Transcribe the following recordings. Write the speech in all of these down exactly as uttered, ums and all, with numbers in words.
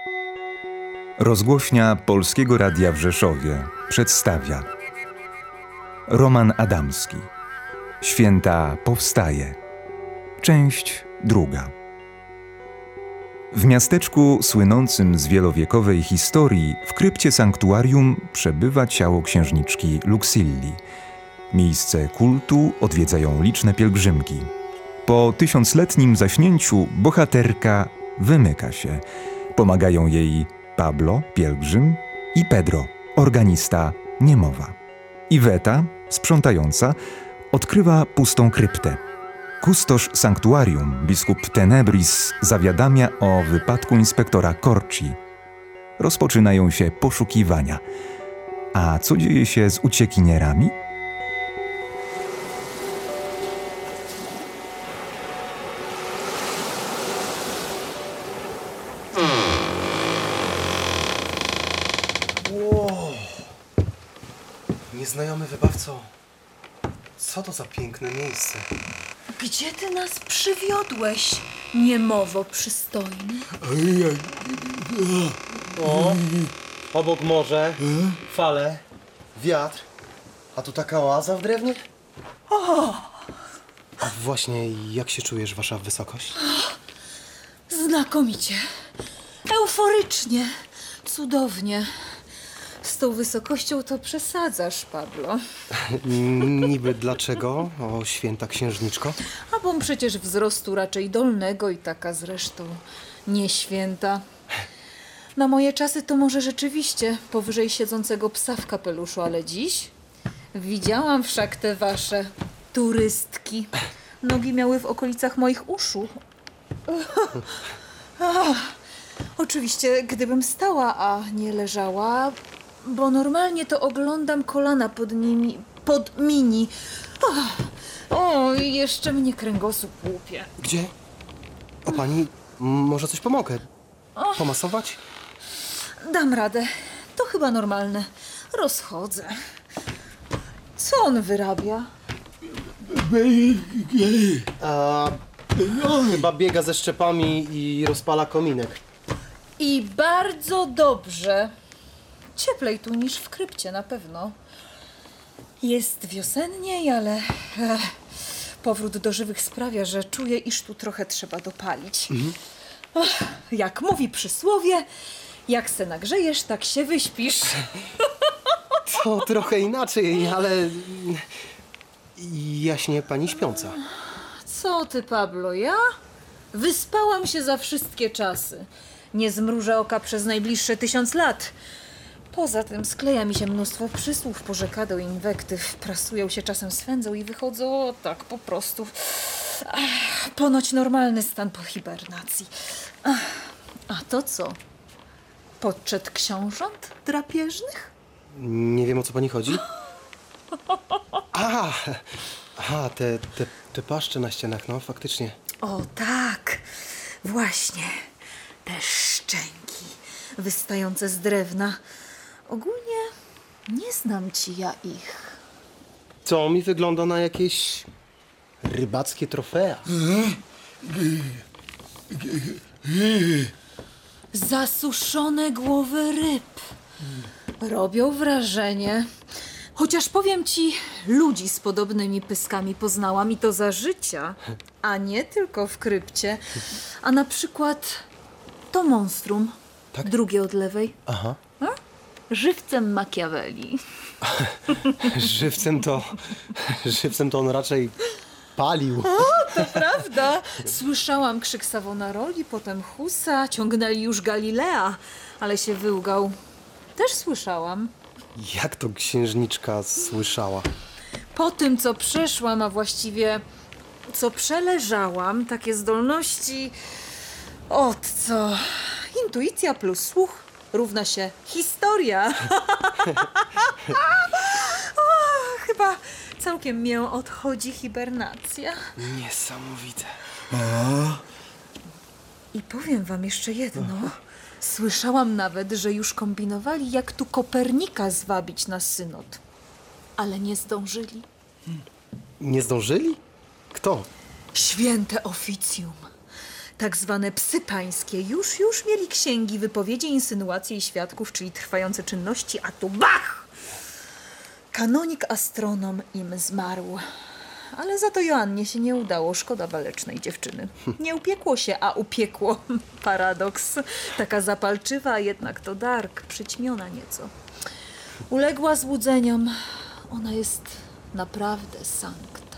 Rozgłośnia Polskiego Radia w Rzeszowie przedstawia Roman Adamski. Święta powstaje. Część druga. W miasteczku słynącym z wielowiekowej historii w krypcie sanktuarium przebywa ciało księżniczki Luxilli. Miejsce kultu odwiedzają liczne pielgrzymki. Po tysiącletnim zaśnięciu bohaterka wymyka się. Pomagają jej Pablo, pielgrzym, i Pedro, organista, niemowa. Iweta, sprzątająca, odkrywa pustą kryptę. Kustosz sanktuarium, biskup Tenebris, zawiadamia o wypadku inspektora Corci. Rozpoczynają się poszukiwania. A co dzieje się z uciekinierami? Wow. Nieznajomy wybawco, co to za piękne miejsce? Gdzie ty nas przywiodłeś, niemowo przystojny? O, obok morze, fale, wiatr, a tu taka oaza w drewnie? O! A właśnie, jak się czujesz, wasza wysokość? Znakomicie, euforycznie, cudownie. Z tą wysokością to przesadzasz, Pablo. Niby dlaczego, o święta księżniczko? A bom przecież wzrostu raczej dolnego i taka zresztą nie święta. Na moje czasy to może rzeczywiście powyżej siedzącego psa w kapeluszu, ale dziś widziałam wszak te wasze turystki. Nogi miały w okolicach moich uszu. Ach, oczywiście, gdybym stała, a nie leżała, bo normalnie to oglądam kolana pod nimi, pod mini. Ach, o, i jeszcze mnie kręgosłup łupie. Gdzie? O pani, może coś pomogę? Pomasować? Dam radę. To chyba normalne. Rozchodzę. Co on wyrabia? A, chyba biega ze szczepami i rozpala kominek. I bardzo dobrze. Cieplej tu niż w krypcie na pewno. Jest wiosenniej, ale ech, powrót do żywych sprawia, że czuję, iż tu trochę trzeba dopalić. Mhm. Ach, jak mówi przysłowie, jak se nagrzejesz, tak się wyśpisz. To trochę inaczej, ale jaśnie pani śpiąca. Co ty, Pablo, ja? Wyspałam się za wszystkie czasy. Nie zmrużę oka przez najbliższe tysiąc lat. Poza tym skleja mi się mnóstwo przysłów, pożekadeł i inwektyw. Prasują się, czasem swędzą i wychodzą o, tak po prostu. Ach, ponoć normalny stan po hibernacji. Ach, a to co? Podczet książąt drapieżnych? Nie wiem, o co pani chodzi. A, a te, te, te paszcze na ścianach, no faktycznie. O tak, właśnie. Te szczęki wystające z drewna. Ogólnie nie znam ci ja ich. To mi wygląda na jakieś rybackie trofea. Zasuszone głowy ryb. Robią wrażenie. Chociaż powiem ci, ludzi z podobnymi pyskami poznałam i to za życia. A nie tylko w krypcie. A na przykład to monstrum. Tak? Drugie od lewej. Aha. A? Żywcem Machiavelli. Żywcem to... Żywcem to on raczej palił. O, to prawda. Słyszałam krzyk Savonaroli, potem Husa, ciągnęli już Galilea, ale się wyłgał. Też słyszałam. Jak to księżniczka słyszała? Po tym, co przeszłam, a właściwie co przeleżałam, takie zdolności od co? Intuicja plus słuch równa się historia. O, chyba całkiem mnie odchodzi hibernacja. Niesamowite. I powiem wam jeszcze jedno. Słyszałam nawet, że już kombinowali, jak tu Kopernika zwabić na synod. Ale nie zdążyli. Nie zdążyli? Kto? Święte oficjum. Tak zwane psy pańskie już, już mieli księgi, wypowiedzi, insynuacje i świadków, czyli trwające czynności, a tu bach! Kanonik astronom im zmarł. Ale za to Joannie się nie udało. Szkoda walecznej dziewczyny. Nie upiekło się, a upiekło. Paradoks. Taka zapalczywa, a jednak to dark, przyćmiona nieco. Uległa złudzeniom. Ona jest naprawdę sankta.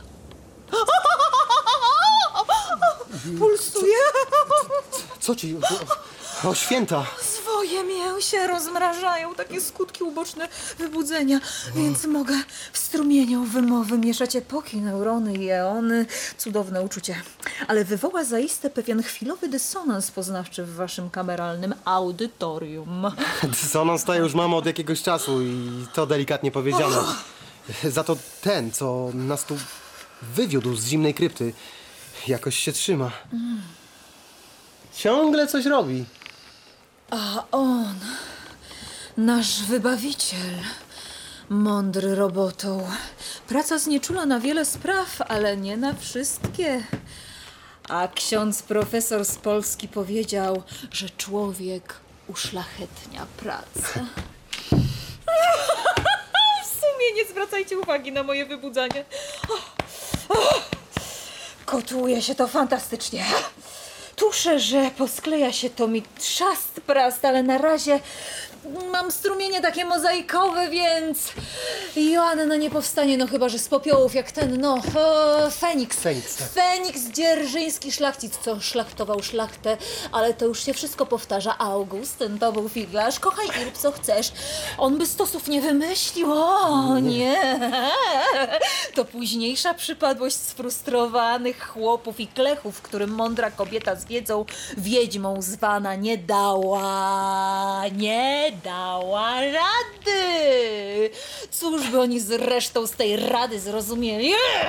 Pulsuje. Co ci? O, o święta! Swoje mię się rozmrażają, takie skutki uboczne wybudzenia, więc mogę w strumieniu wymowy mieszać epoki, neurony i eony. Cudowne uczucie. Ale wywoła zaiste pewien chwilowy dysonans poznawczy w waszym kameralnym audytorium. Dysonans to już mamy od jakiegoś czasu i to delikatnie powiedziane. Za to ten, co nas tu wywiódł z zimnej krypty, jakoś się trzyma. Ciągle coś robi. A on, nasz wybawiciel, mądry robotą. Praca znieczula na wiele spraw, ale nie na wszystkie. A ksiądz profesor z Polski powiedział, że człowiek uszlachetnia pracę. W sumie nie zwracajcie uwagi na moje wybudzanie. Kotłuje się to fantastycznie. Tuszę, że poskleja się to mi trzast prast, ale na razie mam strumienie takie mozaikowe, więc Joanna nie powstanie, no chyba że z popiołów jak ten, no, e, Feniks. Feniks, tak. Feniks, dzierżyński szlachcic, co szlachtował szlachtę, ale to już się wszystko powtarza. Augustyn to był figlarz, kochaj i rób co chcesz. On by stosów nie wymyślił, o nie. To późniejsza przypadłość sfrustrowanych chłopów i klechów, którym mądra kobieta z wiedzą wiedźmą zwana nie dała, nie dała rady. Cóż by oni zresztą z tej rady zrozumieli?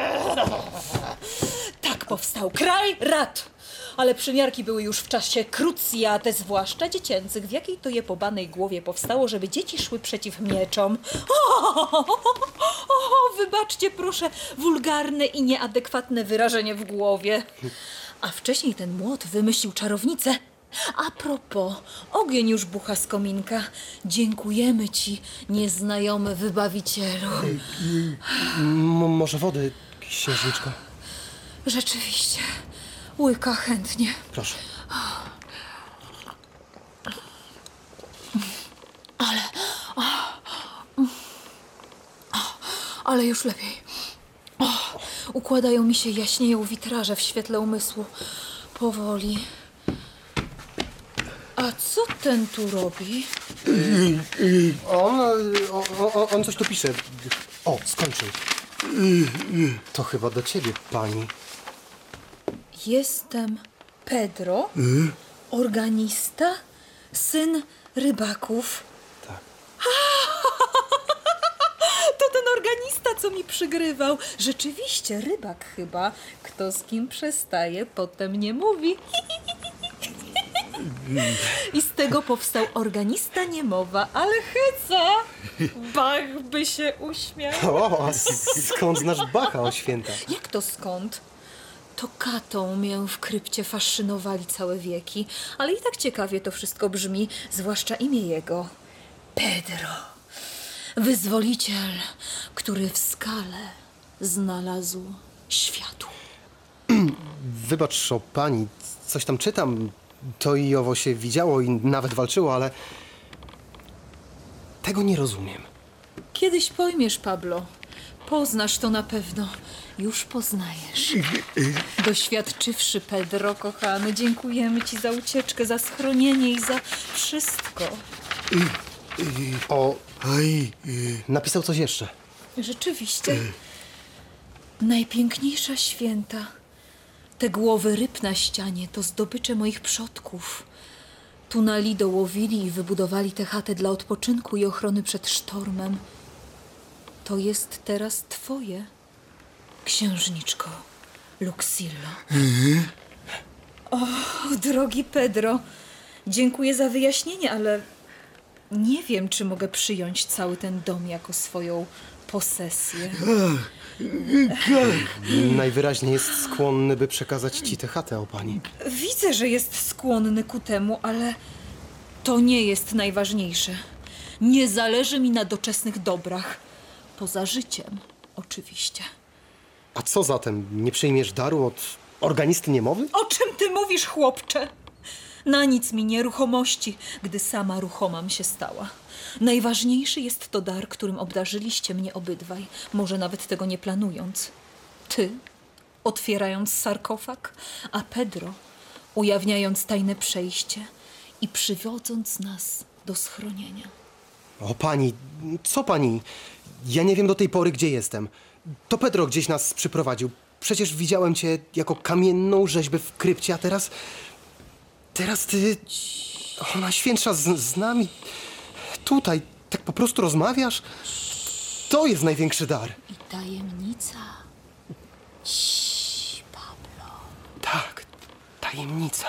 Tak powstał kraj rad. Ale przymiarki były już w czasie krucjaty, zwłaszcza dziecięcych. W jakiej to je pobanej głowie powstało, żeby dzieci szły przeciw mieczom? O, o, o, wybaczcie proszę wulgarne i nieadekwatne wyrażenie w głowie. A wcześniej ten młot wymyślił czarownicę. A propos, ogień już bucha z kominka. Dziękujemy ci, nieznajomy wybawicielu. M- może wody, księżniczko? Rzeczywiście, łyka chętnie. Proszę. Ale, ale już lepiej. O, układają mi się, jaśnieją witraże w świetle umysłu. Powoli. A co ten tu robi? On, on, on, on coś tu pisze. O, skończył. To chyba do ciebie, pani. Jestem Pedro, organista, syn rybaków. Tak. To ten organista, co mi przygrywał. Rzeczywiście, rybak chyba. Kto z kim przestaje, potem nie mówi. I z tego powstał organista niemowa, ale hyca! Bach by się uśmiał. O, a skąd znasz Bacha, o święta? Jak to skąd? To katą mię w krypcie fascynowali całe wieki, ale i tak ciekawie to wszystko brzmi, zwłaszcza imię jego. Pedro. Wyzwoliciel, który w skale znalazł światło. Wybacz, o pani, coś tam czytam, to i owo się widziało i nawet walczyło, ale tego nie rozumiem. Kiedyś pojmiesz, Pablo. Poznasz to na pewno. Już poznajesz. Doświadczywszy, Pedro, kochany, dziękujemy ci za ucieczkę, za schronienie i za wszystko. O, napisał coś jeszcze. Rzeczywiście. Najpiękniejsza święta. Te głowy ryb na ścianie to zdobycze moich przodków. Tu na Lido łowili i wybudowali tę chatę dla odpoczynku i ochrony przed sztormem. To jest teraz twoje, księżniczko Luxillo. Mhm. O, drogi Pedro, dziękuję za wyjaśnienie, ale nie wiem, czy mogę przyjąć cały ten dom jako swoją posesję. Najwyraźniej jest skłonny, by przekazać ci tę chatę o pani. Widzę, że jest skłonny ku temu, ale to nie jest najważniejsze. Nie zależy mi na doczesnych dobrach. Poza życiem, oczywiście. A co zatem? Nie przyjmiesz daru od organisty niemowy? O czym ty mówisz, chłopcze? Na nic mi nieruchomości, gdy sama ruchomam się stała. Najważniejszy jest to dar, którym obdarzyliście mnie obydwaj, może nawet tego nie planując. Ty, otwierając sarkofag, a Pedro, ujawniając tajne przejście i przywodząc nas do schronienia. O pani, co pani? Ja nie wiem do tej pory, gdzie jestem. To Pedro gdzieś nas przyprowadził. Przecież widziałem cię jako kamienną rzeźbę w krypcie, a teraz... Teraz ty... O, Najświętsza z, z nami... Tutaj tak po prostu rozmawiasz? To jest największy dar. I tajemnica. Ciii, Pablo. Tak, tajemnica.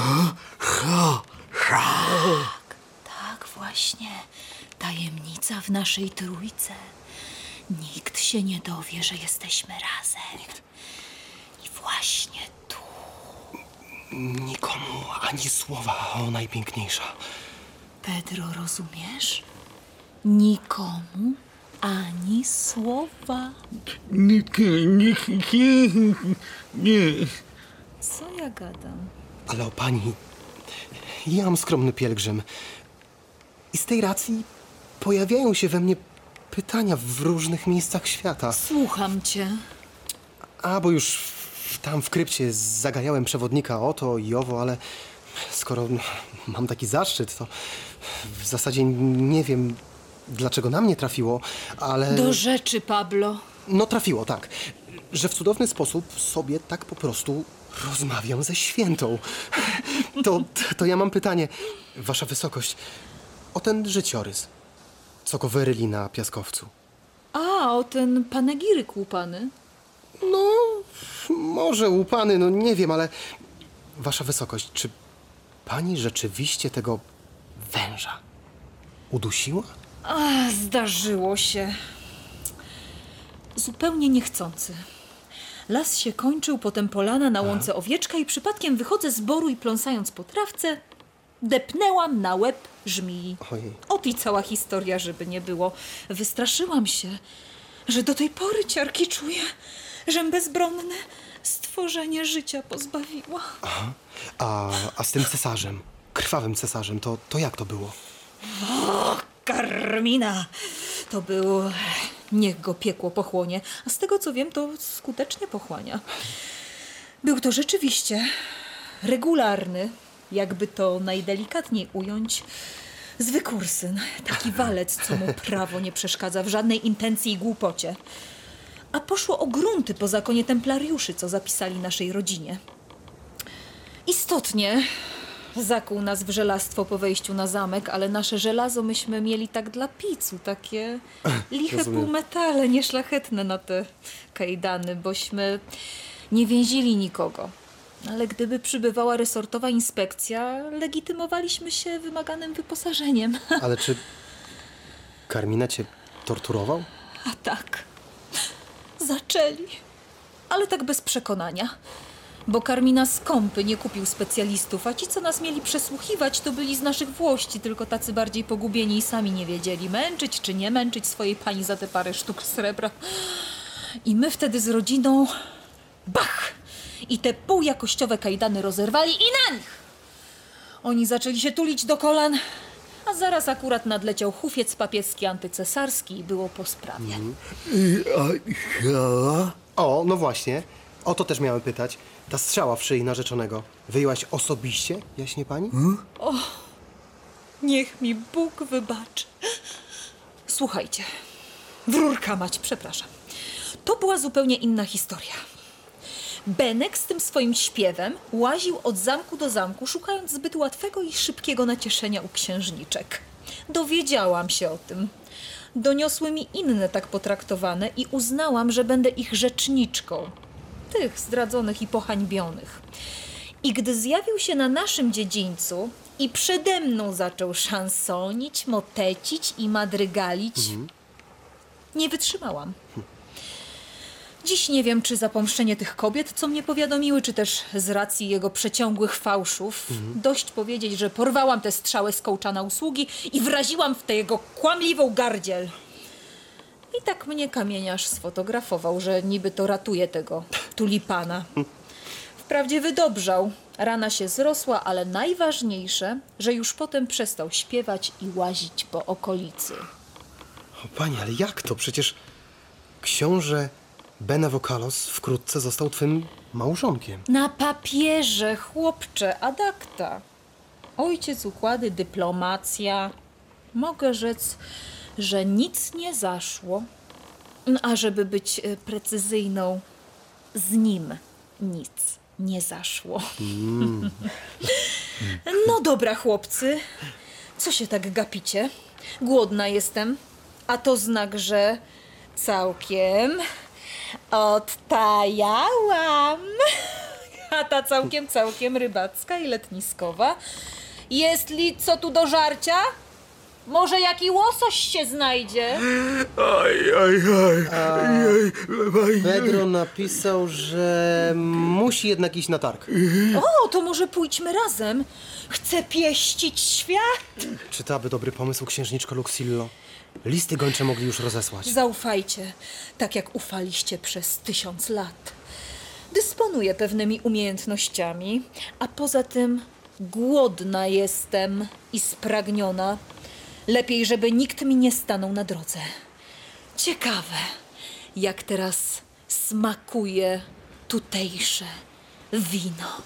Tak właśnie. Tajemnica w naszej trójce. Nikt się nie dowie, że jesteśmy razem. Nikt. I właśnie tu. Nikomu ani słowa, o najpiękniejsza. Pedro, rozumiesz? Nikomu ani słowa. Nie, nie, nie, nie. Co ja gadam? Ale o pani, ja mam skromny pielgrzym. I z tej racji pojawiają się we mnie pytania w różnych miejscach świata. Słucham cię. A, bo już w- tam w krypcie zagajałem przewodnika o to i owo, ale skoro mam taki zaszczyt, to w zasadzie nie wiem, dlaczego na mnie trafiło, ale... Do rzeczy, Pablo. No trafiło, tak. Że w cudowny sposób sobie tak po prostu rozmawiam ze świętą. To, to ja mam pytanie, wasza wysokość, o ten życiorys, co go wyryli na piaskowcu. A, o ten panegiryk łupany. No, może łupany, no nie wiem, ale wasza wysokość, czy pani rzeczywiście tego węża udusiła? A, zdarzyło się. Zupełnie niechcący. Las się kończył, potem polana, na łące owieczka i przypadkiem wychodzę z boru i pląsając po trawce, depnęłam na łeb żmii. Ojej. Ot i cała historia, żeby nie było. Wystraszyłam się, że do tej pory ciarki czuję, żem bezbronne stworzenie życia pozbawiła. A, a z tym cesarzem, krwawym cesarzem, to, to jak to było? Karmina! To był... Niech go piekło pochłonie. A z tego co wiem, to skutecznie pochłania. Był to rzeczywiście regularny, jakby to najdelikatniej ująć, zwykły syn. Taki walec, co mu prawo nie przeszkadza w żadnej intencji i głupocie. A poszło o grunty po zakonie templariuszy, co zapisali naszej rodzinie. Istotnie zakuł nas w żelastwo po wejściu na zamek, ale nasze żelazo myśmy mieli tak dla picu, takie liche Rozumiem. półmetale, nieszlachetne na te kajdany, bośmy nie więzili nikogo. Ale gdyby przybywała resortowa inspekcja, legitymowaliśmy się wymaganym wyposażeniem. Ale czy Karmina cię torturował? A tak, zaczęli, ale tak bez przekonania. Bo Karmina skąpy nie kupił specjalistów, a ci, co nas mieli przesłuchiwać, to byli z naszych włości, tylko tacy bardziej pogubieni i sami nie wiedzieli, męczyć czy nie męczyć swojej pani za te parę sztuk srebra. I my wtedy z rodziną, bach! I te półjakościowe kajdany rozerwali i na nich! Oni zaczęli się tulić do kolan, a zaraz akurat nadleciał hufiec papieski antycesarski i było po sprawie. Ja? O, no właśnie. O to też miałem pytać. Ta strzała w szyi narzeczonego. Wyjęłaś osobiście, jaśnie pani? Niech mi Bóg wybaczy. Słuchajcie, wrórka mać, przepraszam. To była zupełnie inna historia. Benek z tym swoim śpiewem łaził od zamku do zamku, szukając zbyt łatwego i szybkiego nacieszenia u księżniczek. Dowiedziałam się o tym. Doniosły mi inne tak potraktowane i uznałam, że będę ich rzeczniczką. Tych zdradzonych i pohańbionych. I gdy zjawił się na naszym dziedzińcu i przede mną zaczął szansonić, motecić i madrygalić, nie wytrzymałam. Dziś nie wiem, czy za pomszczenie tych kobiet, co mnie powiadomiły, czy też z racji jego przeciągłych fałszów. Mhm. Dość powiedzieć, że porwałam te strzały z kołczana usługi i wraziłam w tę jego kłamliwą gardziel. I tak mnie kamieniarz sfotografował, że niby to ratuje tego tulipana. Wprawdzie wydobrzał, rana się zrosła, ale najważniejsze, że już potem przestał śpiewać i łazić po okolicy. O pani, ale jak to? Przecież książę Benevocalos wkrótce został twym małżonkiem. Na papierze, chłopcze, ad acta. Ojciec układy, dyplomacja. Mogę rzec, że nic nie zaszło. A żeby być precyzyjną, z nim nic nie zaszło. Mm. No dobra, chłopcy. Co się tak gapicie? Głodna jestem. A to znak, że całkiem odtajałam. Chata całkiem, całkiem rybacka i letniskowa. Jest li co tu do żarcia? Może jaki łosoś się znajdzie? Oj, oj, oj. Oj, oj. Pedro napisał, że musi jednak iść na targ. O, to może pójdźmy razem. Chcę pieścić świat. Czy to aby dobry pomysł, księżniczko Luxillo? Listy gończe mogli już rozesłać. Zaufajcie, tak jak ufaliście przez tysiąc lat. Dysponuję pewnymi umiejętnościami, a poza tym głodna jestem i spragniona. Lepiej, żeby nikt mi nie stanął na drodze. Ciekawe, jak teraz smakuje tutejsze wino.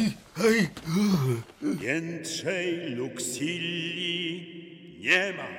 Większej Luxilli nie ma.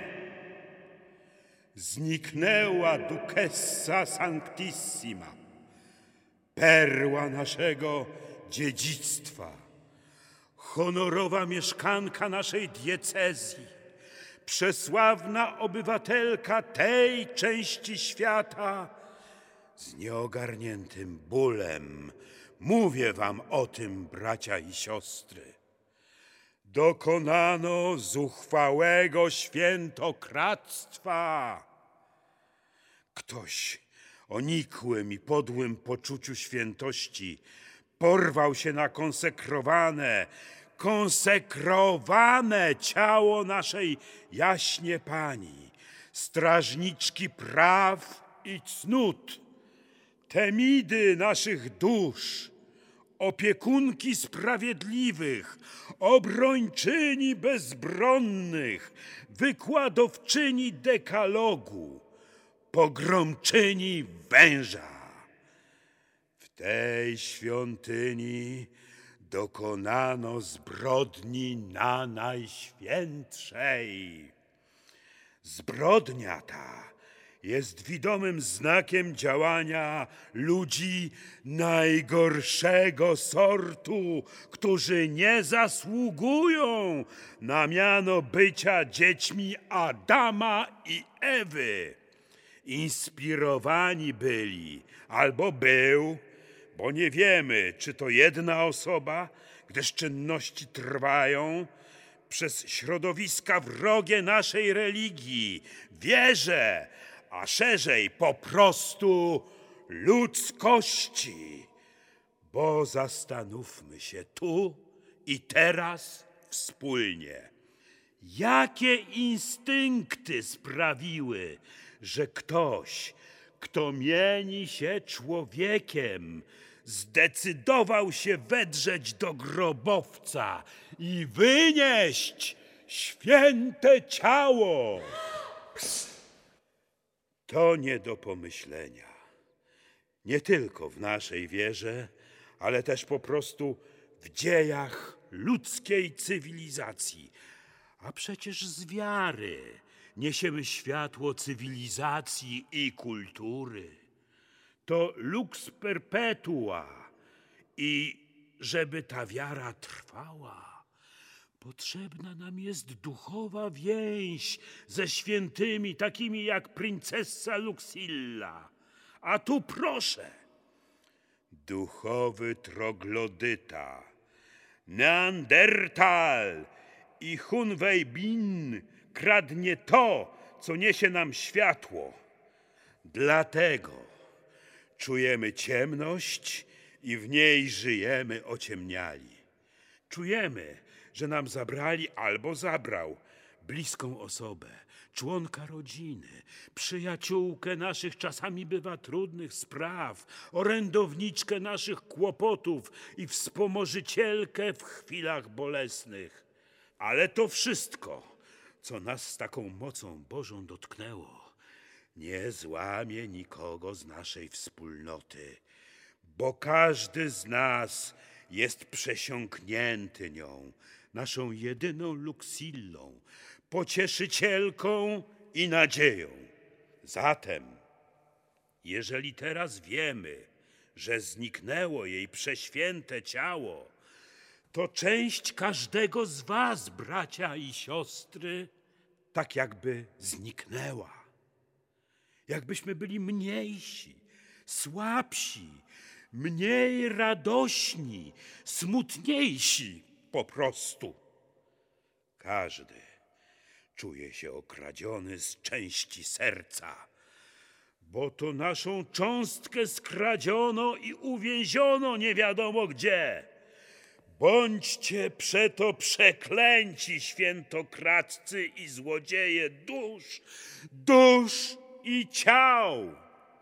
Zniknęła Duchessa Sanctissima, perła naszego dziedzictwa, honorowa mieszkanka naszej diecezji, przesławna obywatelka tej części świata. Z nieogarniętym bólem mówię wam o tym, bracia i siostry. Dokonano zuchwałego świętokradztwa. Ktoś o nikłym i podłym poczuciu świętości porwał się na konsekrowane, konsekrowane ciało naszej jaśnie Pani, strażniczki praw i cnót, temidy naszych dusz, opiekunki sprawiedliwych, obrończyni bezbronnych, wykładowczyni dekalogu, pogromczyni węża. W tej świątyni dokonano zbrodni na najświętszej. Zbrodnia ta jest widomym znakiem działania ludzi najgorszego sortu, którzy nie zasługują na miano bycia dziećmi Adama i Ewy. Inspirowani byli, albo był, bo nie wiemy, czy to jedna osoba, gdyż czynności trwają, przez środowiska wrogie naszej religii, wierze, a szerzej po prostu ludzkości. Bo zastanówmy się tu i teraz wspólnie, jakie instynkty sprawiły, że ktoś, kto mieni się człowiekiem, zdecydował się wedrzeć do grobowca i wynieść święte ciało. To nie do pomyślenia. Nie tylko w naszej wierze, ale też po prostu w dziejach ludzkiej cywilizacji. A przecież z wiary niesiemy światło cywilizacji i kultury. To lux perpetua i żeby ta wiara trwała, potrzebna nam jest duchowa więź ze świętymi, takimi jak princessa Luxilla. A tu proszę, duchowy troglodyta, Neandertal i Hunwejbin kradnie to, co niesie nam światło. Dlatego Czujemy ciemność i w niej żyjemy ociemniali. Czujemy, że nam zabrali albo zabrał bliską osobę, członka rodziny, przyjaciółkę naszych czasami bywa trudnych spraw, orędowniczkę naszych kłopotów i wspomożycielkę w chwilach bolesnych. Ale to wszystko, co nas z taką mocą Bożą dotknęło, nie złamie nikogo z naszej wspólnoty, bo każdy z nas jest przesiąknięty nią, naszą jedyną Luxillą, pocieszycielką i nadzieją. Zatem, jeżeli teraz wiemy, że zniknęło jej prześwięte ciało, to część każdego z was, bracia i siostry, tak jakby zniknęła. Jakbyśmy byli mniejsi, słabsi, mniej radośni, smutniejsi po prostu. Każdy czuje się okradziony z części serca, bo to naszą cząstkę skradziono i uwięziono nie wiadomo gdzie. Bądźcie przeto przeklęci, świętokradcy i złodzieje dusz, dusz i ciał.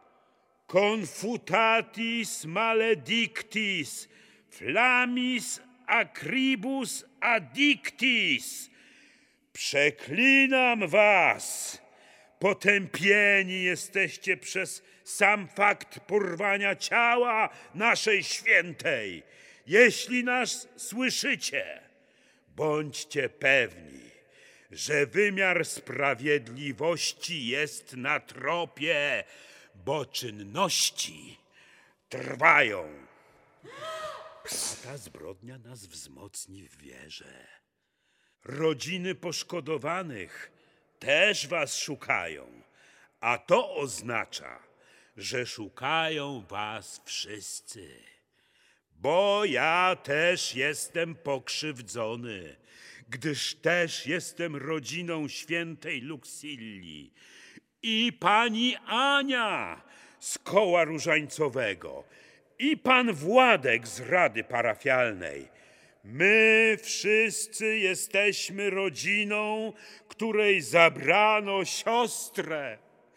Confutatis maledictis, flamis acribus addictis. Przeklinam was, potępieni jesteście przez sam fakt porwania ciała naszej świętej. Jeśli nas słyszycie, bądźcie pewni, że wymiar sprawiedliwości jest na tropie, bo czynności trwają. A ta zbrodnia nas wzmocni w wierze. Rodziny poszkodowanych też was szukają, a to oznacza, że szukają was wszyscy. Bo ja też jestem pokrzywdzony, gdyż też jestem rodziną świętej Luxilli. I pani Ania z koła różańcowego, i pan Władek z rady parafialnej. My wszyscy jesteśmy rodziną, której zabrano siostrę.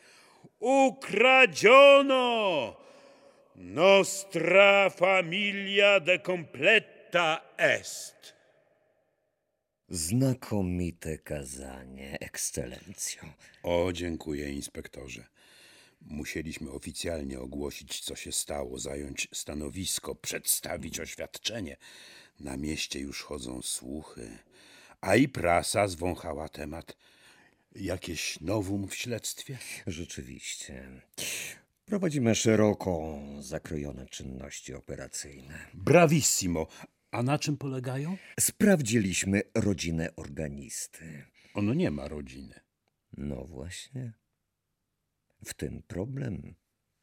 Ukradziono! Nostra familia de completa est. Znakomite kazanie, ekscelencjo. O, dziękuję, inspektorze. Musieliśmy oficjalnie ogłosić, co się stało, zająć stanowisko, przedstawić oświadczenie. Na mieście już chodzą słuchy, a i prasa zwąchała temat. Jakieś nowum w śledztwie? Rzeczywiście. Prowadzimy szeroko zakrojone czynności operacyjne. Bravissimo. A na czym polegają? Sprawdziliśmy rodzinę organisty. On nie ma rodziny. No właśnie. W tym problem.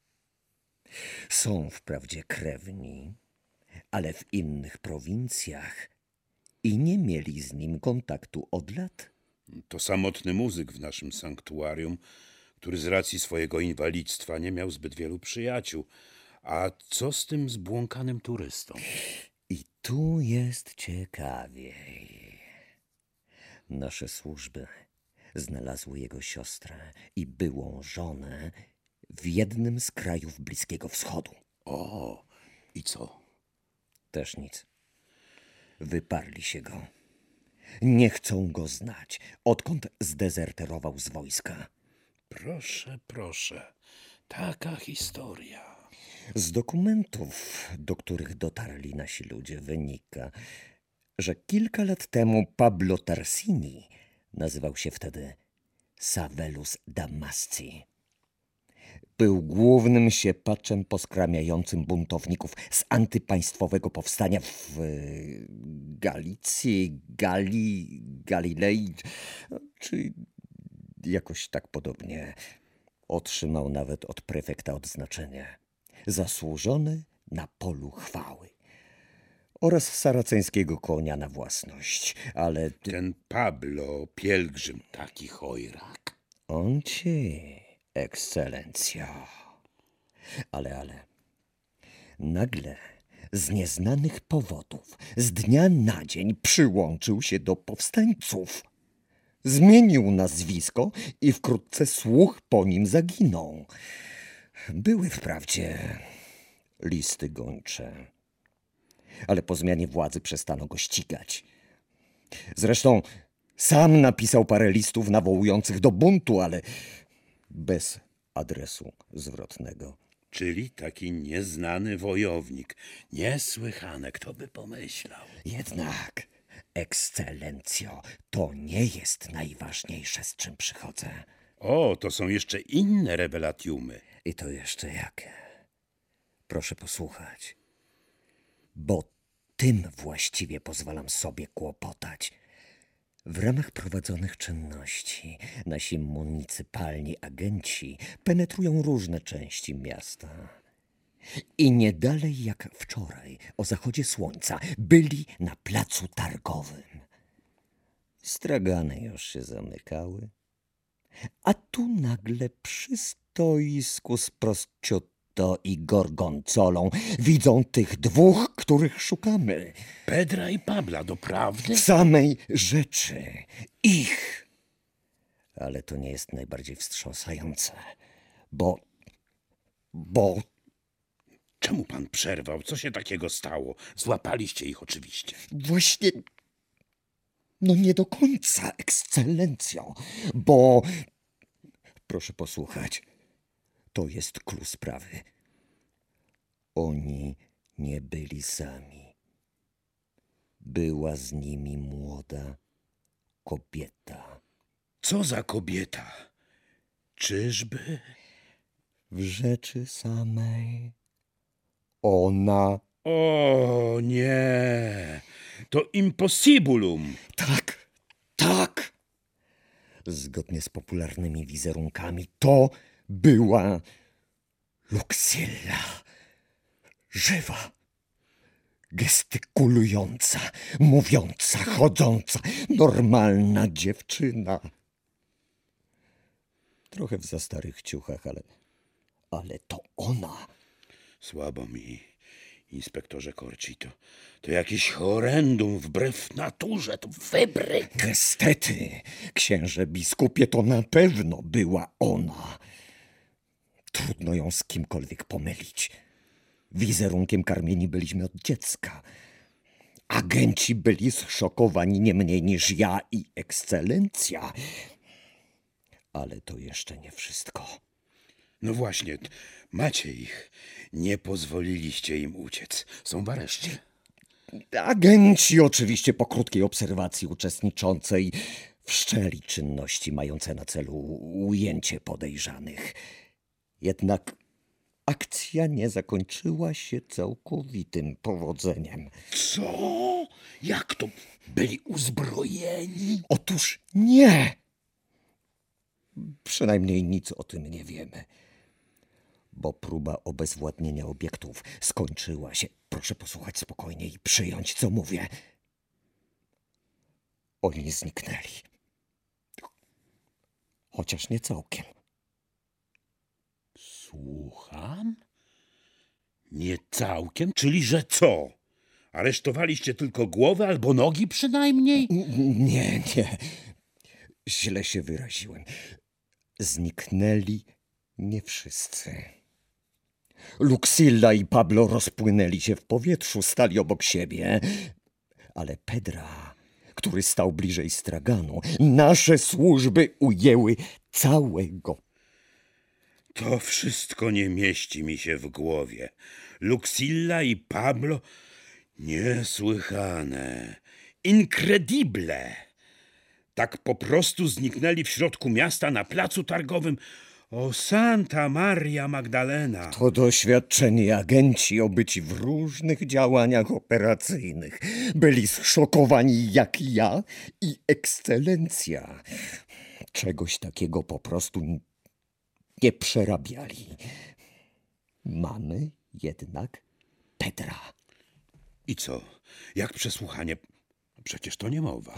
Są wprawdzie krewni, ale w innych prowincjach i nie mieli z nim kontaktu od lat. To samotny muzyk w naszym sanktuarium, który z racji swojego inwalidztwa nie miał zbyt wielu przyjaciół. A co z tym zbłąkanym turystą? I tu jest ciekawiej. Nasze służby znalazły jego siostrę i byłą żonę w jednym z krajów Bliskiego Wschodu. O, i co? Też nic. Wyparli się go. Nie chcą go znać, odkąd zdezerterował z wojska. Proszę, proszę. Taka historia. Z dokumentów, do których dotarli nasi ludzie, wynika, że kilka lat temu Pablo Tarsini nazywał się wtedy Savelus Damasci. Był głównym siepaczem poskramiającym buntowników z antypaństwowego powstania w Galicji, Galii, Galilei, czy jakoś tak podobnie. Otrzymał nawet od prefekta odznaczenie zasłużony na polu chwały oraz saraceńskiego konia na własność, ale... Ten Pablo, pielgrzym, taki chojrak. On ci, ekscelencjo. Ale, ale, Nagle, z nieznanych powodów, z dnia na dzień przyłączył się do powstańców. Zmienił nazwisko i wkrótce słuch po nim zaginął. Były wprawdzie listy gończe, ale po zmianie władzy przestano go ścigać. Zresztą sam napisał parę listów nawołujących do buntu, ale bez adresu zwrotnego. Czyli taki nieznany wojownik. Niesłychane, kto by pomyślał. Jednak, ekscelencjo, to nie jest najważniejsze, z czym przychodzę. O, to są jeszcze inne rewelatiumy. I to jeszcze jakie? Proszę posłuchać. Bo tym właściwie pozwalam sobie kłopotać. W ramach prowadzonych czynności nasi municypalni agenci penetrują różne części miasta. I nie dalej jak wczoraj, o zachodzie słońca, byli na placu targowym. Stragany już się zamykały, a tu nagle przy stoisku z prosciutto i gorgonzolą widzą tych dwóch, których szukamy. Pedra i Pabla, doprawdy? W samej rzeczy. Ich. Ale to nie jest najbardziej wstrząsające, bo... bo... Czemu pan przerwał? Co się takiego stało? Złapaliście ich oczywiście. Właśnie... No nie do końca, ekscelencjo, bo... Proszę posłuchać. To jest klucz sprawy. Oni nie byli sami. Była z nimi młoda kobieta. Co za kobieta? Czyżby? W rzeczy samej ona... O nie, to impossibulum. Tak, tak. Zgodnie z popularnymi wizerunkami to była Luxilla. Żywa, gestykulująca, mówiąca, chodząca, normalna dziewczyna. Trochę w za starych ciuchach, ale, ale to ona. Słabo mi, inspektorze Corci, to, to jakieś horrendum wbrew naturze, to wybryk. Niestety, księże biskupie, to na pewno była ona. Trudno ją z kimkolwiek pomylić. Wizerunkiem karmieni byliśmy od dziecka. Agenci byli zszokowani nie mniej niż ja i ekscelencja. Ale to jeszcze nie wszystko. No właśnie, macie ich. Nie pozwoliliście im uciec. Są w areszcie. Agenci oczywiście po krótkiej obserwacji uczestniczącej wszczęli czynności mające na celu ujęcie podejrzanych. Jednak akcja nie zakończyła się całkowitym powodzeniem. Co? Jak to? Byli uzbrojeni? Otóż nie! Przynajmniej nic o tym nie wiemy. Bo próba obezwładnienia obiektów skończyła się. Proszę posłuchać spokojnie i przyjąć, co mówię. Oni zniknęli. Chociaż nie całkiem. Słucham? Nie całkiem? Czyli że co? Aresztowaliście tylko głowę albo nogi przynajmniej? Nie, nie. Źle się wyraziłem. Zniknęli nie wszyscy. Luxilla i Pablo rozpłynęli się w powietrzu, stali obok siebie. Ale Pedra, który stał bliżej straganu, nasze służby ujęły całego. To wszystko nie mieści mi się w głowie. Luxilla i Pablo? Niesłychane. Incredible. Tak po prostu zniknęli w środku miasta na placu targowym. O Santa Maria Magdalena. To doświadczeni agenci obyci w różnych działaniach operacyjnych. Byli zszokowani jak ja i ekscelencja. Czegoś takiego po prostu nie przerabiali. Mamy jednak Pedra. I co? Jak przesłuchanie? Przecież to nie mowa.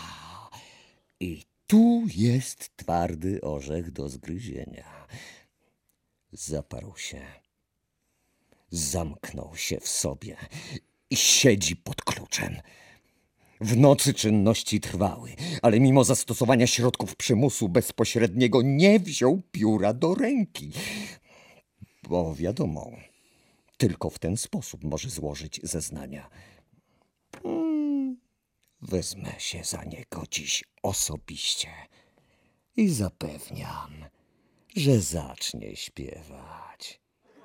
I tu jest twardy orzech do zgryzienia. Zaparł się. Zamknął się w sobie i siedzi pod kluczem. W nocy czynności trwały, ale mimo zastosowania środków przymusu bezpośredniego nie wziął pióra do ręki. Bo wiadomo, tylko w ten sposób może złożyć zeznania. Hmm, wezmę się za niego dziś osobiście i zapewniam, że zacznie śpiewać.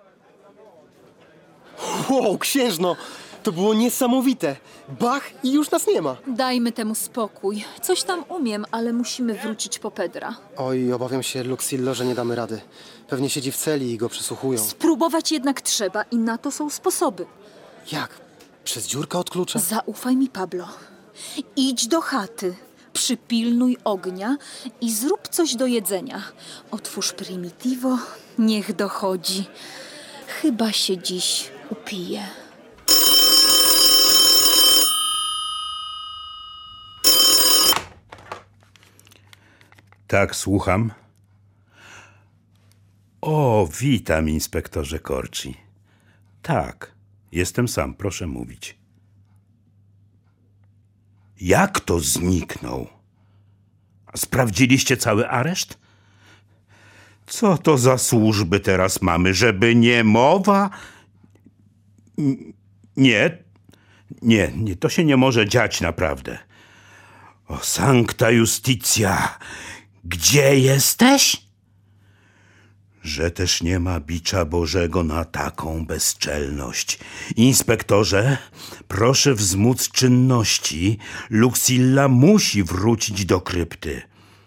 Wow, księżno! To było niesamowite. Bach i już nas nie ma. Dajmy temu spokój. Coś tam umiem, ale musimy wrócić po Pedra. Oj, obawiam się, Luxillo, że nie damy rady. Pewnie siedzi w celi i go przesłuchują. Spróbować jednak trzeba i na to są sposoby. Jak? Przez dziurkę od klucza? Zaufaj mi, Pablo. Idź do chaty, przypilnuj ognia i zrób coś do jedzenia. Otwórz Primitivo, niech dochodzi. Chyba się dziś upije. Tak, słucham. O, witam, inspektorze Corci. Tak, jestem sam, proszę mówić. Jak to zniknął? A sprawdziliście cały areszt? Co to za służby teraz mamy, żeby nie mowa? Nie, nie, nie, to się nie może dziać naprawdę. O, Sancta Justitia, gdzie jesteś? Że też nie ma bicza Bożego na taką bezczelność. Inspektorze, proszę wzmóc czynności. Luxilla musi wrócić do krypty.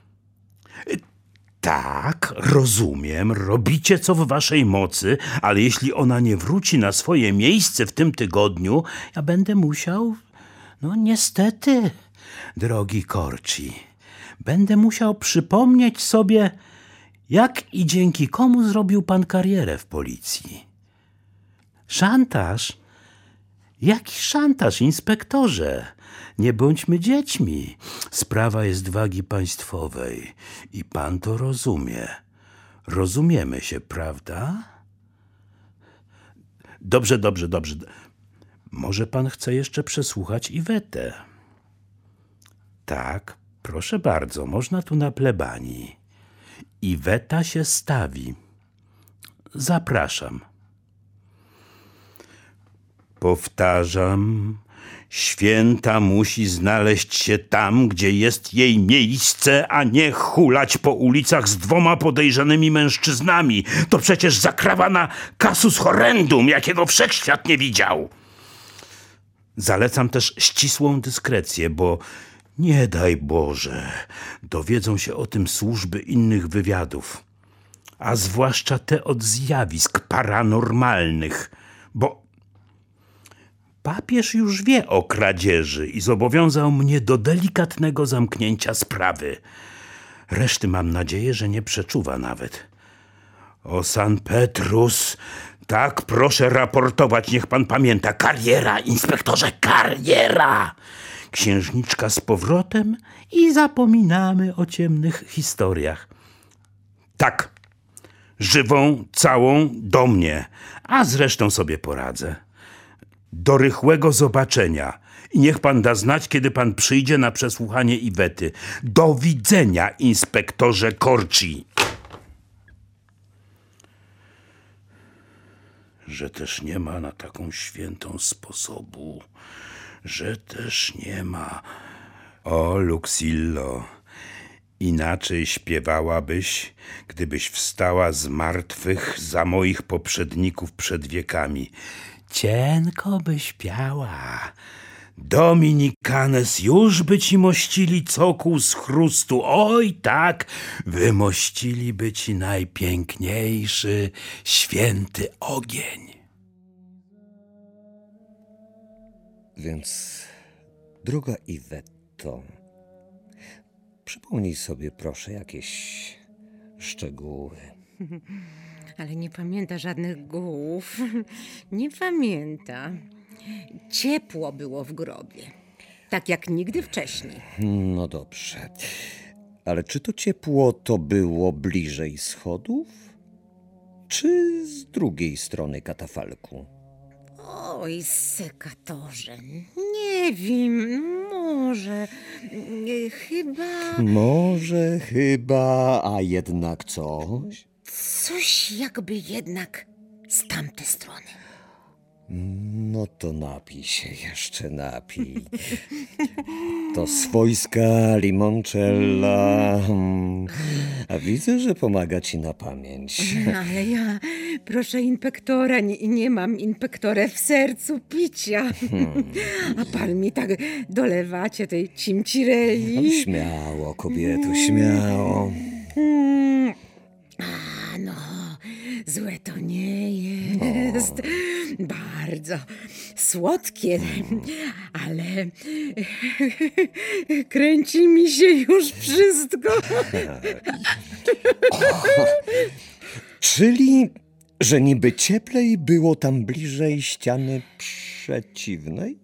Tak, rozumiem, robicie co w waszej mocy, ale jeśli ona nie wróci na swoje miejsce w tym tygodniu, ja będę musiał, no niestety, drogi Corci, będę musiał przypomnieć sobie, jak i dzięki komu zrobił pan karierę w policji. Szantaż? Jaki szantaż, inspektorze? Nie bądźmy dziećmi. Sprawa jest wagi państwowej i pan to rozumie. Rozumiemy się, prawda? Dobrze, dobrze, dobrze. Może pan chce jeszcze przesłuchać Iwetę? Tak, proszę bardzo, można tu na plebanii. Iweta się stawi. Zapraszam. Powtarzam, święta musi znaleźć się tam, gdzie jest jej miejsce, a nie hulać po ulicach z dwoma podejrzanymi mężczyznami. To przecież zakrawana casus horrendum, jakiego wszechświat nie widział. Zalecam też ścisłą dyskrecję, bo nie daj Boże, dowiedzą się o tym służby innych wywiadów, a zwłaszcza te od zjawisk paranormalnych, bo papież już wie o kradzieży i zobowiązał mnie do delikatnego zamknięcia sprawy. Reszty mam nadzieję, że nie przeczuwa nawet. O San Petrus, tak proszę raportować, niech pan pamięta. Kariera, inspektorze, kariera! Księżniczka z powrotem i zapominamy o ciemnych historiach. Tak, żywą, całą do mnie, a zresztą sobie poradzę. Do rychłego zobaczenia i niech pan da znać, kiedy pan przyjdzie na przesłuchanie Iwety. Do widzenia, inspektorze Corci. Że też nie ma na taką świętą sposobu. Że też nie ma. O, Luxillo, inaczej śpiewałabyś, gdybyś wstała z martwych za moich poprzedników przed wiekami. Cienko by śpiała. Dominikanes już by ci mościli cokół z chrustu. Oj tak, wymościliby ci najpiękniejszy, święty ogień. Więc, droga Iwetto, przypomnij sobie proszę jakieś szczegóły. Ale nie pamięta żadnych głów. Nie pamięta. Ciepło było w grobie. Tak jak nigdy wcześniej. No dobrze. Ale czy to ciepło to było bliżej schodów? Czy z drugiej strony katafalku? Oj, sekatorze, nie wiem, może, e, chyba Może, chyba, a jednak coś? coś jakby jednak z tamtej strony. No to napij się, jeszcze napij. To swojska limonczella. Hmm. A widzę, że pomaga ci na pamięć. Ale ja, proszę inspektora, nie, nie mam inspektora w sercu picia. A pan mi tak dolewacie tej No, cimcirei. śmiało, kobieto, śmiało. Mm. A no, złe to nie jest. Bardzo słodkie, ale kręci mi się już wszystko. Czyli, że niby cieplej było tam bliżej ściany przeciwnej?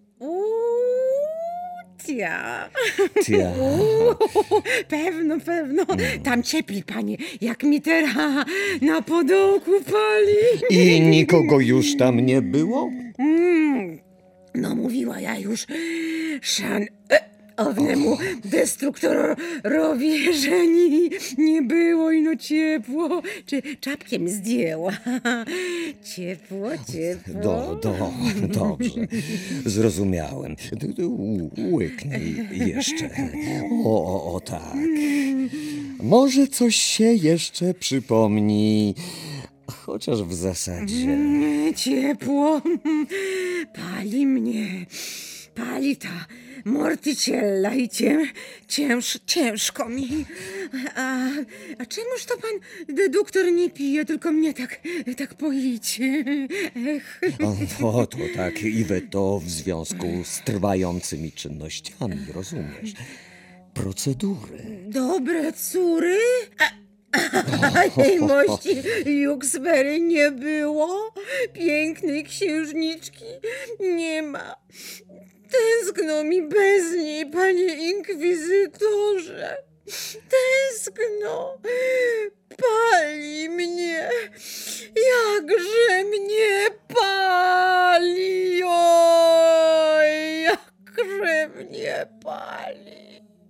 Tia. Tia. Pewno, pewno. Tam cieplej, panie, jak mi teraz na podołku pali. I nikogo już tam nie było? Mm. No mówiła ja już szan ownemu destruktorowi, że nie, nie było ino ciepło. Czy czapkiem zdjęła. Ciepło, ciepło. Do, do, dobrze. Zrozumiałem. D- d- u- Łyknij jeszcze. O, o, o tak. Może coś się jeszcze przypomni. Chociaż w zasadzie. Mm, Ciepło. Pali mnie. Pali ta mortyciella i cię, cięż, ciężko mi. A, a czemuż to pan deduktor nie pije, tylko mnie tak, tak poicie? Ech. O, no, to tak, Iweto, w związku z trwającymi czynnościami, rozumiesz? Procedury. Dobre córy? A, a jej mości Juksbery nie było? Pięknej księżniczki nie ma. Tęskno mi bez niej, panie inkwizytorze. Tęskno. Pali mnie. Jakże mnie pali. Oj, jakże mnie pali.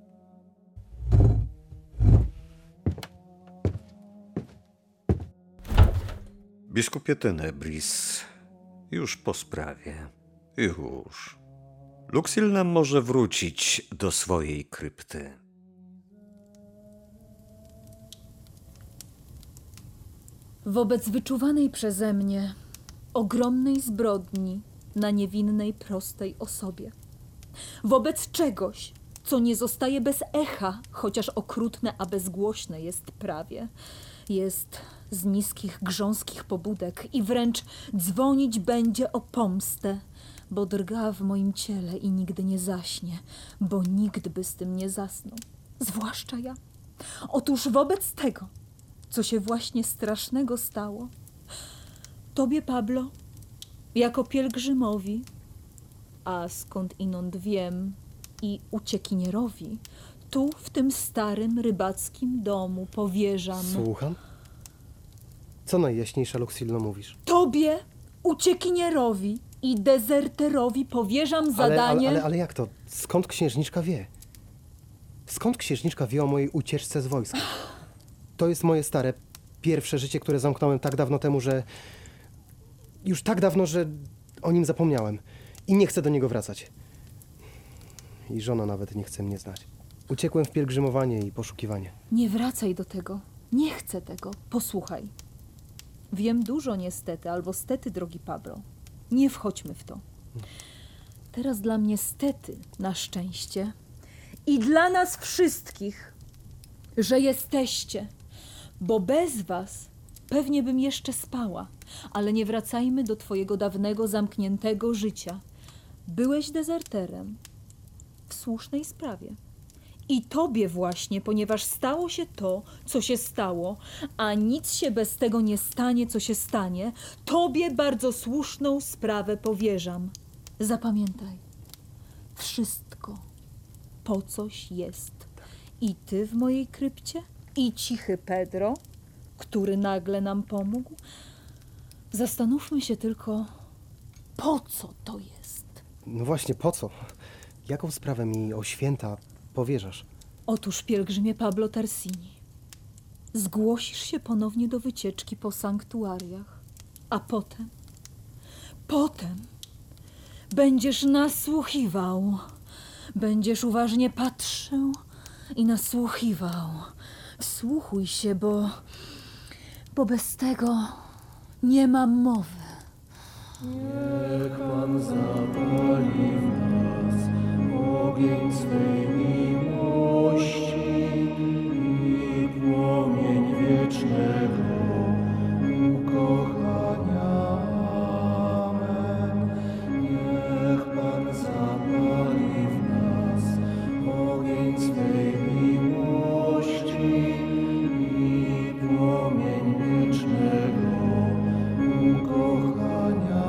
Biskupie Tenebris, już po sprawie. Już. Luxil nam może wrócić do swojej krypty. Wobec wyczuwanej przeze mnie ogromnej zbrodni na niewinnej, prostej osobie. Wobec czegoś, co nie zostaje bez echa, chociaż okrutne, a bezgłośne jest prawie. Jest z niskich, grząskich pobudek i wręcz dzwonić będzie o pomstę, bo drga w moim ciele i nigdy nie zaśnie, bo nikt by z tym nie zasnął, zwłaszcza ja. Otóż wobec tego, co się właśnie strasznego stało, tobie, Pablo, jako pielgrzymowi, a skąd inąd wiem, i uciekinierowi, tu w tym starym rybackim domu powierzam. Słucham? Co najjaśniejsza, Luxilno, mówisz? Tobie, uciekinierowi i dezerterowi powierzam Ale, zadanie... ale, ale, ale jak to? Skąd księżniczka wie? Skąd księżniczka wie o mojej ucieczce z wojska? To jest moje stare, pierwsze życie, które zamknąłem tak dawno temu, że... Już tak dawno, że o nim zapomniałem. I nie chcę do niego wracać. I żona nawet nie chce mnie znać. Uciekłem w pielgrzymowanie i poszukiwanie. Nie wracaj do tego. Nie chcę tego. Posłuchaj. Wiem dużo niestety, albo stety, drogi Pablo. Nie wchodźmy w to. Teraz dla mnie stety, na szczęście, i dla nas wszystkich, że jesteście, bo bez was pewnie bym jeszcze spała, ale nie wracajmy do twojego dawnego, zamkniętego życia. Byłeś dezerterem w słusznej sprawie. I tobie właśnie, ponieważ stało się to, co się stało, a nic się bez tego nie stanie, co się stanie, tobie bardzo słuszną sprawę powierzam. Zapamiętaj, wszystko po coś jest. I ty w mojej krypcie, i cichy Pedro, który nagle nam pomógł. Zastanówmy się tylko, Po co to jest? No właśnie, po co? Jaką sprawę mi o święta powierzasz? Otóż, pielgrzymie Pablo Tarsini, zgłosisz się ponownie do wycieczki po sanktuariach, a potem, potem będziesz nasłuchiwał, będziesz uważnie patrzył i nasłuchiwał. Wsłuchuj się, bo, bo bez tego nie mam mowy. Niech Pan zapali w nas ogień swej miłości i płomień wiecznego ukochania. Amen. Niech Pan zapali w nas ogień swej miłości i płomień wiecznego ukochania.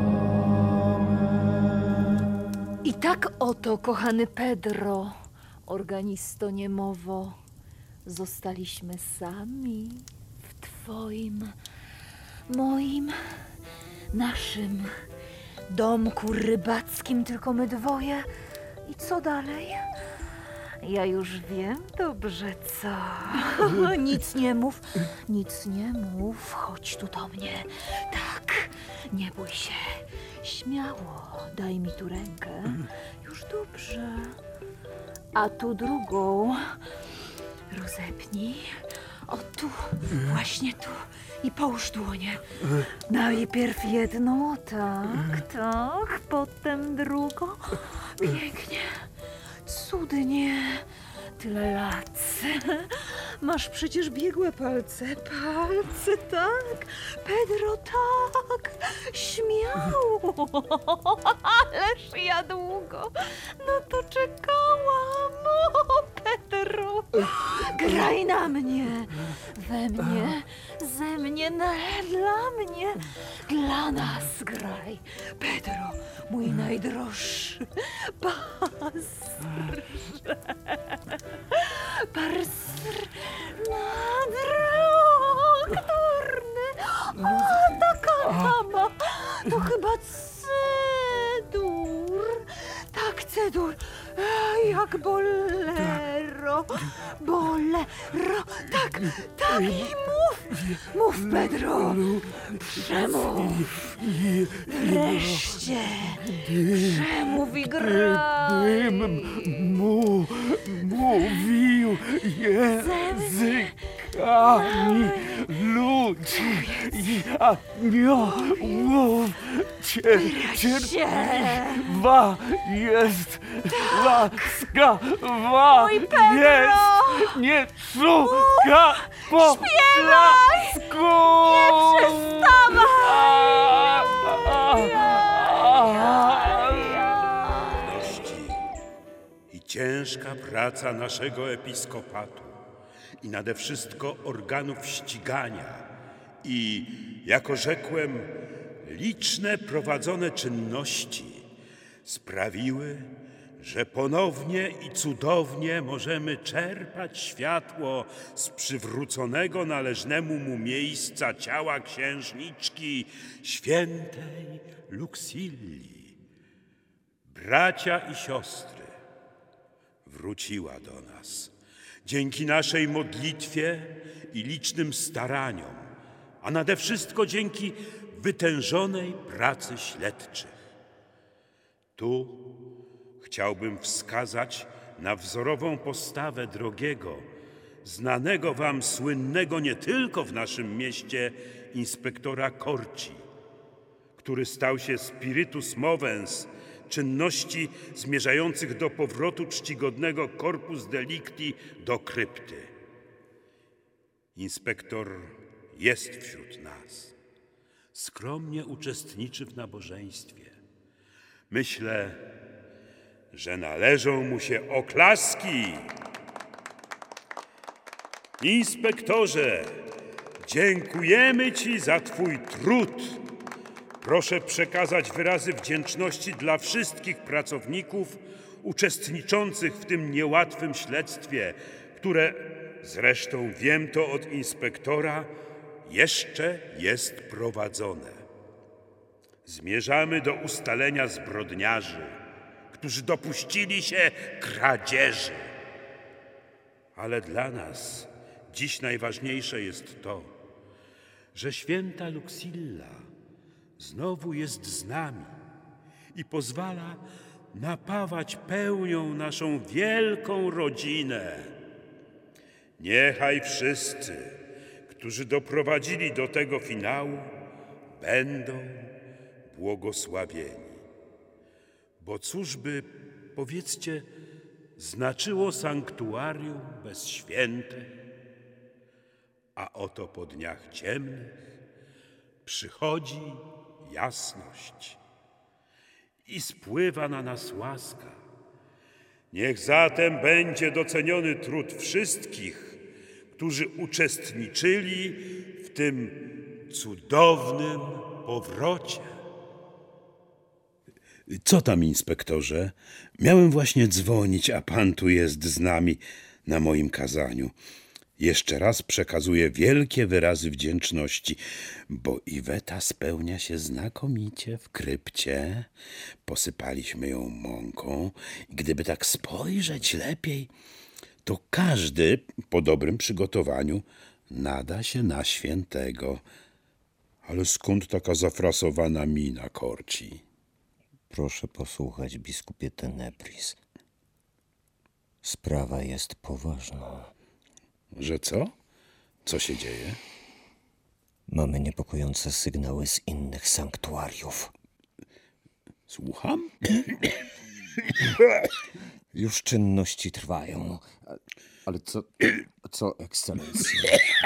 I tak oto, kochany Pedro, organisto niemowo, zostaliśmy sami w twoim, moim, naszym domku rybackim, tylko my dwoje. I co dalej? Ja już wiem dobrze co. Nic nie mów, nic nie mów. Chodź tu do mnie. Tak, nie bój się. Śmiało, daj mi tu rękę. Już dobrze. A tu drugą rozepnij. O tu, właśnie tu. I połóż dłonie. Najpierw jedną, tak, tak. Potem drugą. Pięknie. Cudnie. Tyle lat. Masz przecież biegłe palce. Palce, tak. Pedro, tak. Śmiało. Ależ ja długo no to czekałam. O, Pedro. Graj na mnie. We mnie. Ze mnie. Na, dla mnie. Dla nas graj. Pedro, mój najdroższy. Pastrze. Parsr nadroktorny. O, taka dama. To chyba cedur. Tak, cedur. Jak bolero. Bolero. Tak, tak. I mów. Mów, Pedro. Przemów. Wreszcie. Przemów i graj. Bym mu mówił językami ludzi i aniołów. Cier, cierpliwa jest łaskawa Mój Pedro! jest, nie szuka poklasku. Nie przestawaj! I ciężka praca naszego episkopatu i nade wszystko organów ścigania i, jako rzekłem, liczne prowadzone czynności sprawiły, że ponownie i cudownie możemy czerpać światło z przywróconego należnemu mu miejsca ciała księżniczki świętej Luxilli. Bracia i siostry, wróciła do nas dzięki naszej modlitwie i licznym staraniom, a nade wszystko dzięki wytężonej pracy śledczych. Tu chciałbym wskazać na wzorową postawę drogiego, znanego wam słynnego nie tylko w naszym mieście inspektora Corci, który stał się spiritus movens czynności zmierzających do powrotu czcigodnego corpus delicti do krypty. Inspektor jest wśród nas. Skromnie uczestniczy w nabożeństwie. Myślę, że należą mu się oklaski. Inspektorze, dziękujemy ci za twój trud. Proszę przekazać wyrazy wdzięczności dla wszystkich pracowników uczestniczących w tym niełatwym śledztwie, które, zresztą wiem to od inspektora, jeszcze jest prowadzone. Zmierzamy do ustalenia zbrodniarzy, którzy dopuścili się kradzieży. Ale dla nas dziś najważniejsze jest to, że święta Luxilla znowu jest z nami i pozwala napawać pełnią naszą wielką rodzinę. Niechaj wszyscy, którzy doprowadzili do tego finału, będą błogosławieni. Bo cóż by, powiedzcie, znaczyło sanktuarium bez świętej? A oto po dniach ciemnych przychodzi jasność i spływa na nas łaska. Niech zatem będzie doceniony trud wszystkich, którzy uczestniczyli w tym cudownym powrocie. Co tam, inspektorze? Miałem właśnie dzwonić, a pan tu jest z nami na moim kazaniu. Jeszcze raz przekazuję wielkie wyrazy wdzięczności, bo Iweta spełnia się znakomicie w krypcie. Posypaliśmy ją mąką i gdyby tak spojrzeć lepiej, to każdy po dobrym przygotowaniu nada się na świętego. Ale skąd taka zafrasowana mina, Korci? Proszę posłuchać, biskupie Tenebris. Sprawa jest poważna. Że co? Co się dzieje? Mamy niepokojące sygnały z innych sanktuariów. Słucham? Już czynności trwają. Ale co, co ekscelencjo?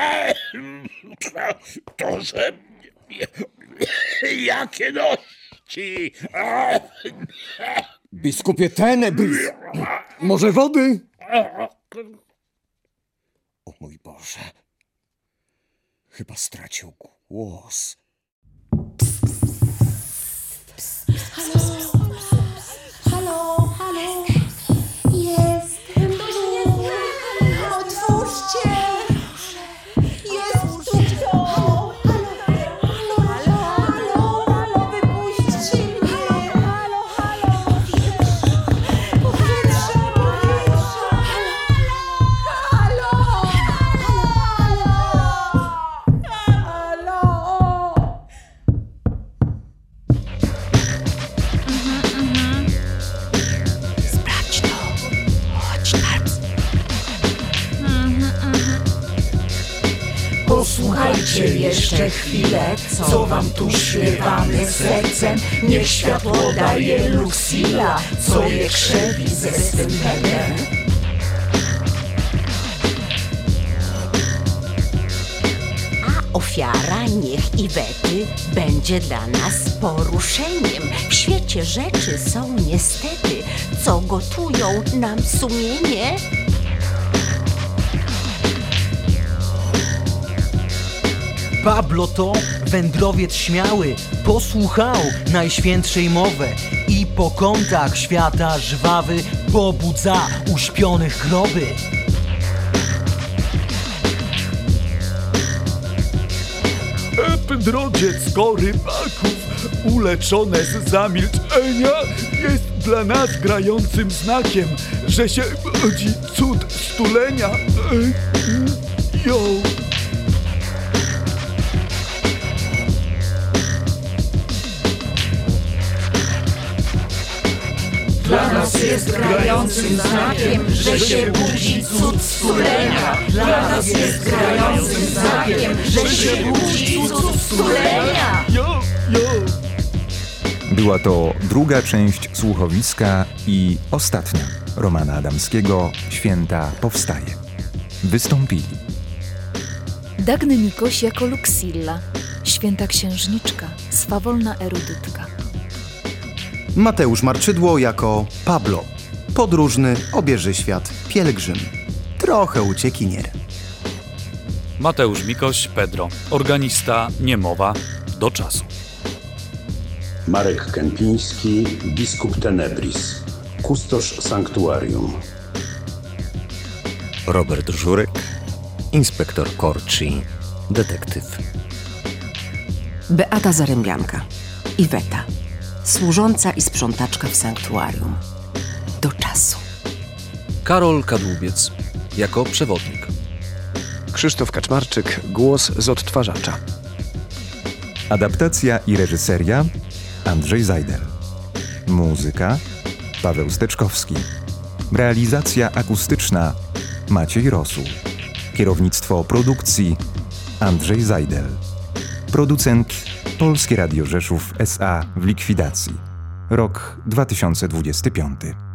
To, że... Jakie ności! Biskupie Tenebris! Może wody? O mój Boże! Chyba stracił głos. Halo, halo, jestem tu. Otwórzcie. Jest tu kto. Halo, halo, halo, halo, wypuśćcie mnie. Halo, halo, powietrze, powietrze. Halo, halo, halo. Sprawdź to. Chodź tam. Posłuchajcie jeszcze chwilę, co wam tu śpiewamy sercem. Niech światło daje Luxilla, co je krzewi ze swym pędem. A ofiara niech Iwety będzie dla nas poruszeniem. W świecie rzeczy są niestety, co gotują nam sumienie. Pablo to wędrowiec śmiały, posłuchał najświętszej mowy i po kątach świata żwawy pobudza uśpionych groby. Wędrowiec do rybaków, uleczone z zamilczenia, jest dla nas grającym znakiem, że się rodzi cud stulenia. Jo. Dla nas jest grającym znakiem, że się budzi cud stulenia. Dla nas jest grającym znakiem, że się budzi cud stulenia. Jo, jo. Była to druga część słuchowiska i ostatnia Romana Adamskiego Święta powstaje. Wystąpili Dagny Mikoś jako Luxilla, święta księżniczka, swawolna erudytka. Mateusz Marczydło jako Pablo, podróżny, obieży świat, pielgrzym, trochę uciekinier. Mateusz Mikoś, Pedro, organista, niemowa, do czasu. Marek Kępiński, biskup Tenebris, kustosz sanktuarium. Robert Żurek, inspektor Korci, detektyw. Beata Zarębianka, Iweta, służąca i sprzątaczka w sanktuarium. Do czasu. Karol Kadłubiec jako przewodnik. Krzysztof Kaczmarczyk, głos z odtwarzacza. Adaptacja i reżyseria Andrzej Zajdel. Muzyka Paweł Steczkowski. Realizacja akustyczna Maciej Rosuł. Kierownictwo produkcji Andrzej Zajdel. Producent Polskie Radio Rzeszów S A w likwidacji. Rok dwa tysiące dwudziesty piąty.